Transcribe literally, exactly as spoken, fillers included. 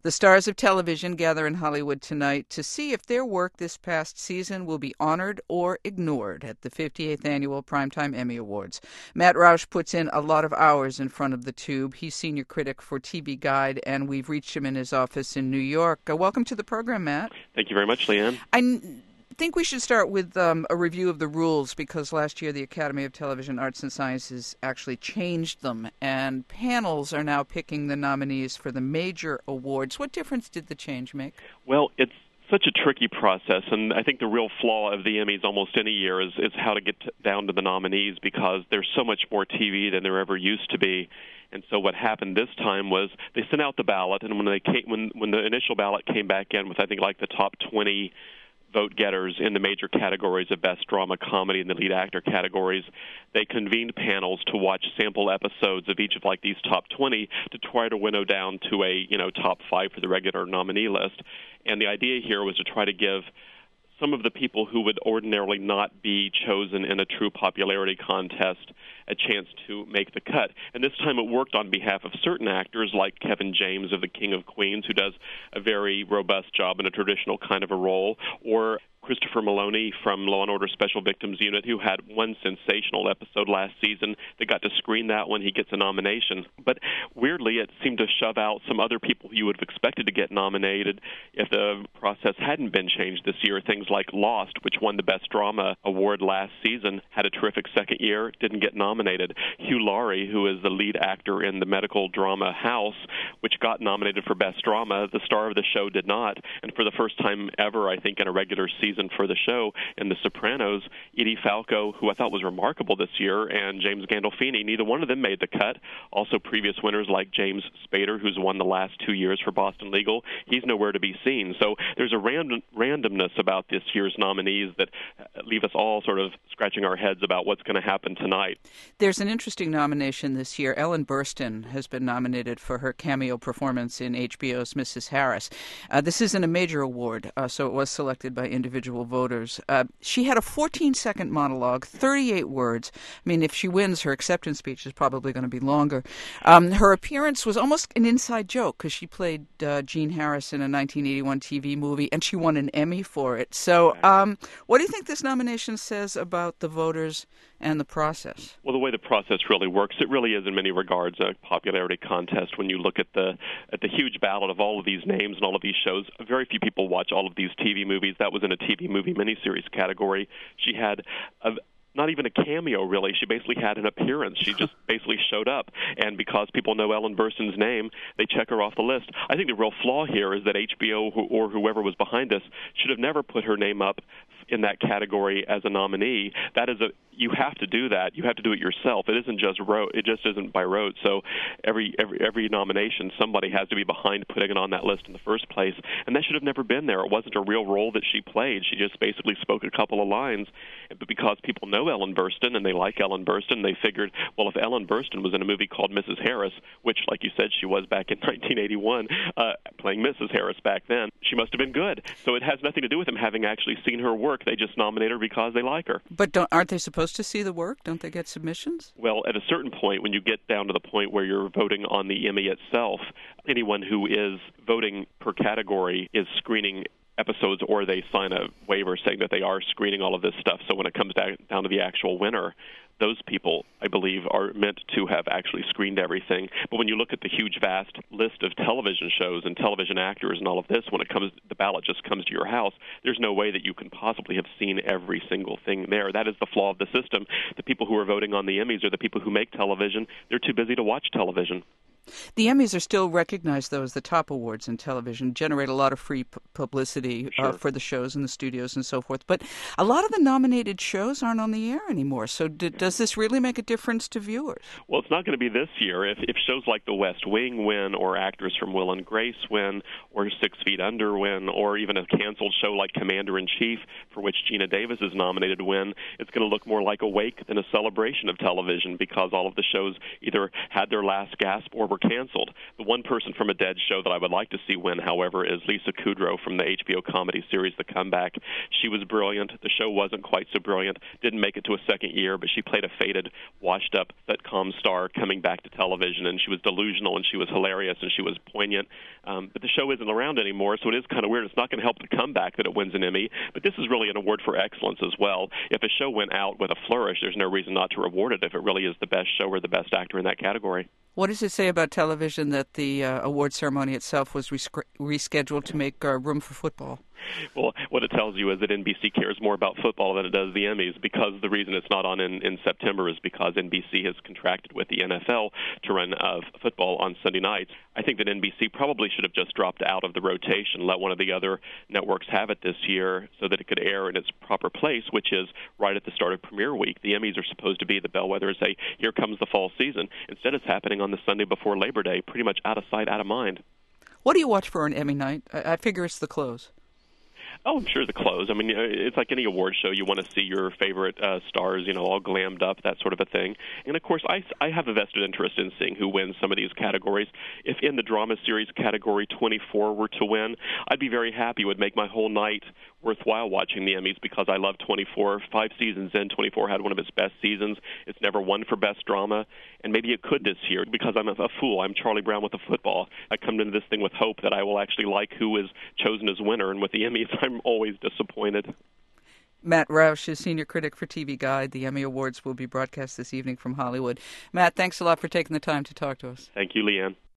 The stars of television gather in Hollywood tonight to see if their work this past season will be honored or ignored at the fifty-eighth Annual Primetime Emmy Awards. Matt Roush puts in a lot of hours in front of the tube. He's senior critic for T V Guide, and we've reached him in his office in New York. Uh, welcome to the program, Matt. Thank you very much, Leanne. I n- think we should start with um, a review of the rules, because last year the Academy of Television Arts and Sciences actually changed them, and panels are now picking the nominees for the major awards. What difference did the change make? Well, it's such a tricky process, and I think the real flaw of the Emmys almost any year is, is how to get to, down to the nominees, because there's so much more T V than there ever used to be. And so what happened this time was they sent out the ballot, and when they came, when when the initial ballot came back in with, I think, like the top twenty vote getters in the major categories of Best Drama, Comedy, and the Lead Actor categories, they convened panels to watch sample episodes of each of like these top twenty to try to winnow down to a, you know, top five for the regular nominee list. And the idea here was to try to give some of the people who would ordinarily not be chosen in a true popularity contest a chance to make the cut. And this time it worked on behalf of certain actors like Kevin James of The King of Queens, who does a very robust job in a traditional kind of a role, or Christopher Maloney from Law and Order Special Victims Unit, who had one sensational episode last season that got to screen that when he gets a nomination. But weirdly, it seemed to shove out some other people you would have expected to get nominated if the process hadn't been changed this year. Things like Lost, which won the Best Drama Award last season, had a terrific second year, didn't get nominated. Hugh Laurie, who is the lead actor in the medical drama House, which got nominated for Best Drama, the star of the show did not. And for the first time ever, I think, in a regular season, for the show in The Sopranos, Edie Falco, who I thought was remarkable this year, and James Gandolfini, neither one of them made the cut. Also previous winners like James Spader, who's won the last two years for Boston Legal, he's nowhere to be seen. So there's a random randomness about this year's nominees that leave us all sort of scratching our heads about what's going to happen tonight. There's an interesting nomination this year. Ellen Burstyn has been nominated for her cameo performance in H B O's Missus Harris. Uh, this isn't a major award, uh, so it was selected by individual voters. Uh, she had a fourteen-second monologue, thirty-eight words. I mean, if she wins, her acceptance speech is probably going to be longer. Um, her appearance was almost an inside joke, because she played uh, Jean Harris in a nineteen eighty-one T V movie, and she won an Emmy for it. So um, what do you think this nomination says about the voters and the process? Well, the way the process really works, it really is in many regards a popularity contest. When you look at the at the huge ballot of all of these names and all of these shows, very few people watch all of these T V movies. That was in a T V movie miniseries category. She had a not even a cameo, really. She basically had an appearance. She just basically showed up. And because people know Ellen Burstyn's name, they check her off the list. I think the real flaw here is that H B O or whoever was behind this should have never put her name up in that category as a nominee. That is a you have to do that. You have to do it yourself. It isn't just rote. It just isn't by rote. So every every every nomination, somebody has to be behind putting it on that list in the first place. And that should have never been there. It wasn't a real role that she played. She just basically spoke a couple of lines. But because people know Ellen Burstyn and they like Ellen Burstyn, they figured, well, if Ellen Burstyn was in a movie called Missus Harris, which, like you said, she was back in nineteen eighty-one, uh, playing Missus Harris back then, she must have been good. So it has nothing to do with them having actually seen her work. They just nominate her because they like her. But don't, aren't they supposed to see the work? Don't they get submissions? Well, at a certain point, when you get down to the point where you're voting on the Emmy itself, anyone who is voting per category is screening episodes, or they sign a waiver saying that they are screening all of this stuff. So when it comes down, down to the actual winner, those people, I believe, are meant to have actually screened everything. But when you look at the huge, vast list of television shows and television actors and all of this, when it comes, the ballot just comes to your house, there's no way that you can possibly have seen every single thing there. That is the flaw of the system. The people who are voting on the Emmys are the people who make television. They're too busy to watch television. The Emmys are still recognized, though, as the top awards in television, generate a lot of free p- publicity Sure. uh, for the shows and the studios and so forth. But a lot of the nominated shows aren't on the air anymore. So d- does this really make a difference to viewers? Well, it's not going to be this year. If, if shows like The West Wing win, or actors from Will and Grace win, or Six Feet Under win, or even a canceled show like Commander-in-Chief, for which Gina Davis is nominated, win, it's going to look more like a wake than a celebration of television, because all of the shows either had their last gasp or were canceled. The one person from a dead show that I would like to see win, however, is Lisa Kudrow from the H B O comedy series The Comeback. She was brilliant. The show wasn't quite so brilliant. Didn't make it to a second year, but she played a faded, washed-up sitcom star coming back to television, and she was delusional, and she was hilarious, and she was poignant. Um, but the show isn't around anymore, so it is kind of weird. It's not going to help The Comeback that it wins an Emmy, but this is really an award for excellence as well. If a show went out with a flourish, there's no reason not to reward it if it really is the best show or the best actor in that category. What does it say about television that the uh, award ceremony itself was res- rescheduled to make uh, room for football? Well, what it tells you is that N B C cares more about football than it does the Emmys, because the reason it's not on in, in September is because N B C has contracted with the N F L to run uh, football on Sunday nights. I think that N B C probably should have just dropped out of the rotation, let one of the other networks have it this year so that it could air in its proper place, which is right at the start of premiere week. The Emmys are supposed to be the bellwether and say, here comes the fall season. Instead, it's happening on the Sunday before Labor Day, pretty much out of sight, out of mind. What do you watch for an Emmy night? I, I figure it's the close. Oh, I'm sure the clothes. I mean, it's like any award show. You want to see your favorite uh, stars, you know, all glammed up, that sort of a thing. And, of course, I, I have a vested interest in seeing who wins some of these categories. If in the drama series category twenty-four were to win, I'd be very happy. It would make my whole night worthwhile watching the Emmys because I love twenty-four. Five seasons in, twenty-four had one of its best seasons. It's never won for Best Drama, and maybe it could this year because I'm a, a fool. I'm Charlie Brown with the football. I come into this thing with hope that I will actually like who is chosen as winner, and with the Emmys, I'm always disappointed. Matt Roush is senior critic for T V Guide. The Emmy Awards will be broadcast this evening from Hollywood. Matt, thanks a lot for taking the time to talk to us. Thank you, Leanne.